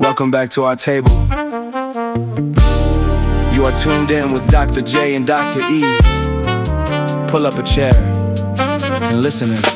Welcome back to our table. You are tuned in with Dr. J and Dr. E. Pull up a chair and listen in.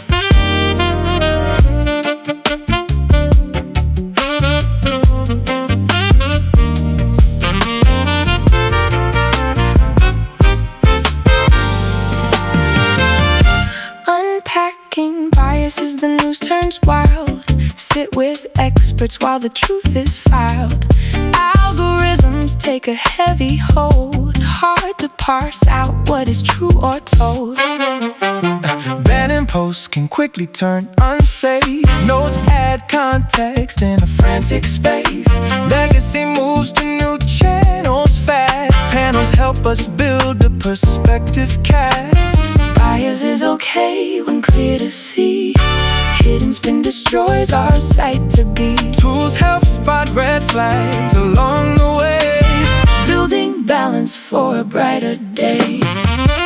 Unpacking biases, the news turns wild. Sit with experts while the truth is filed. Algorithms take a heavy hold. Hard to parse out what is true or told. Banning posts can quickly turn unsafe. Notes add context in a frantic space. Legacy moves to new channels fast. Panels help us build a perspective cast. Bias is okay when clear to see. Hidden spin destroys our sight to be. Tools help spot red flags along the way, Building balance for a brighter day.